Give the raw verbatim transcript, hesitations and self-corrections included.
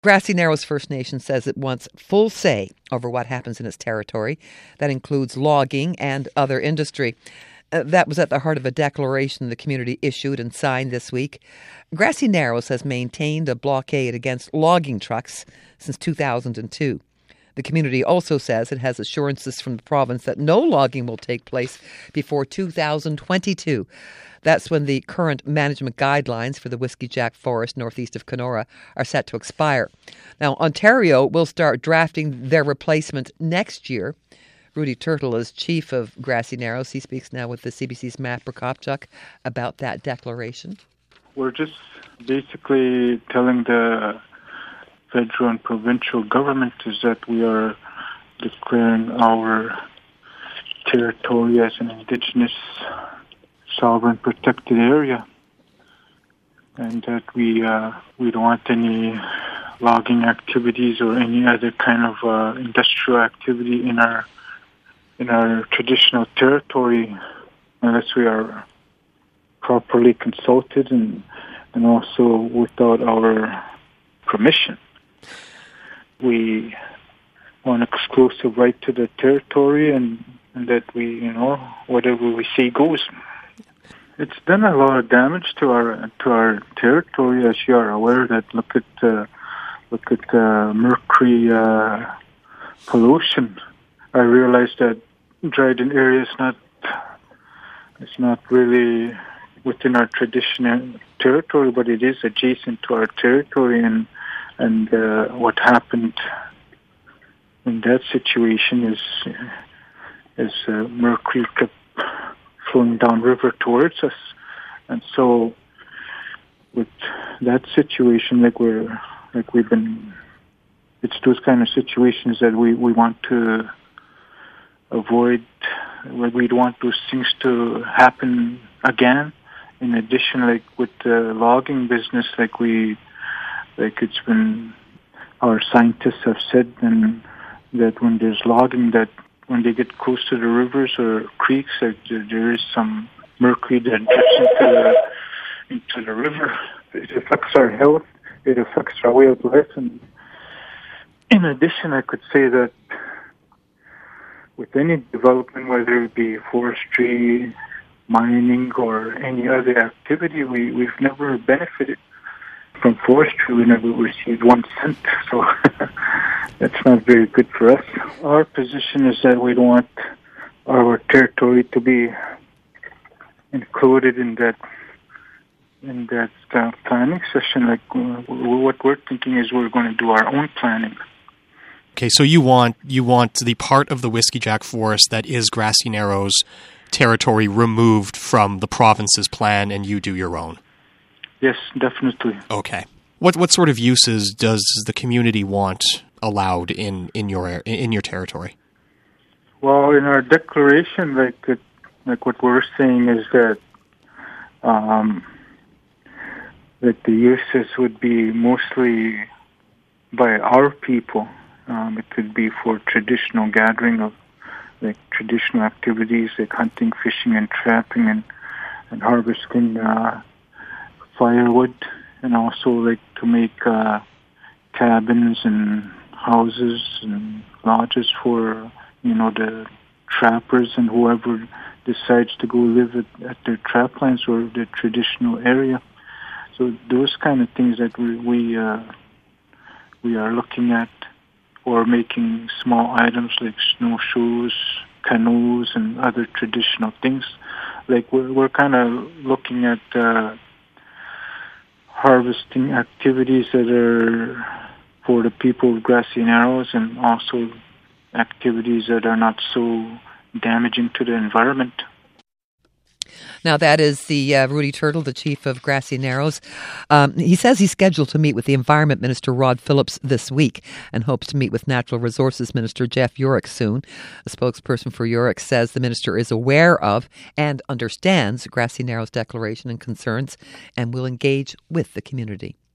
Grassy Narrows First Nation says it wants full say over what happens in its territory. That includes logging and other industry. Uh, that was at the heart of a declaration the community issued and signed this week. Grassy Narrows has maintained a blockade against logging trucks since two thousand two. The community also says it has assurances from the province that no logging will take place before two thousand twenty-two. That's when the current management guidelines for the Whiskey Jack Forest northeast of Kenora are set to expire. Now, Ontario will start drafting their replacement next year. Rudy Turtle is chief of Grassy Narrows. He speaks now with the C B C's Matt Prokopchuk about that declaration. We're just basically telling the federal and provincial government is that we are declaring our territory as an Indigenous sovereign protected area, and that we uh, we don't want any logging activities or any other kind of uh, industrial activity in our in our traditional territory unless we are properly consulted and and also without our permission. We want exclusive right to the territory, and, and that we, you know, whatever we say goes. It's done a lot of damage to our to our territory, as you are aware. That look at uh, look at uh, mercury uh, pollution. I realized that Dryden area is not it's not really within our traditional territory, but it is adjacent to our territory, and and uh, what happened in that situation is is uh, mercury kept flowing downriver towards us, and so with that situation, like we're like we've been, it's those kind of situations that we, we want to avoid. We don't want those things to happen again. In addition, like with the logging business, like we, like it's been, our scientists have said, and that when there's logging, that when they get close to the rivers or creeks, like there, there is some mercury that gets into the, into the river. It affects our health. It affects our way of life. And in addition, I could say that with any development, whether it be forestry, mining, or any other activity, we, we've never benefited from forestry. We never received one cent, so that's not very good for us. Our position is that we don't want our territory to be included in that in that uh, planning session. Like uh, what we're thinking is we're going to do our own planning. Okay, so you want you want the part of the Whiskey Jack Forest that is Grassy Narrows territory removed from the province's plan, and you do your own. Yes, definitely. Okay. What what sort of uses does the community want allowed in, in your in your territory? Well, in our declaration, like it, like what we're saying is that um, that the uses would be mostly by our people. Um, it could be for traditional gathering of like traditional activities like hunting, fishing, and trapping, and and harvesting uh, firewood, and also like to make uh, cabins and houses and lodges for, you know, the trappers and whoever decides to go live at, at their trap lands or the traditional area. So those kind of things that we we, uh, we are looking at, or making small items like snowshoes, canoes, and other traditional things. Like we're we're kind of looking at uh, harvesting activities that are for the people of Grassy Narrows, and also activities that are not so damaging to the environment. Now, that is the uh, Rudy Turtle, the chief of Grassy Narrows. Um, he says he's scheduled to meet with the Environment Minister Rod Phillips this week and hopes to meet with Natural Resources Minister Jeff Yurek soon. A spokesperson for Yurek says the minister is aware of and understands Grassy Narrows' declaration and concerns and will engage with the community.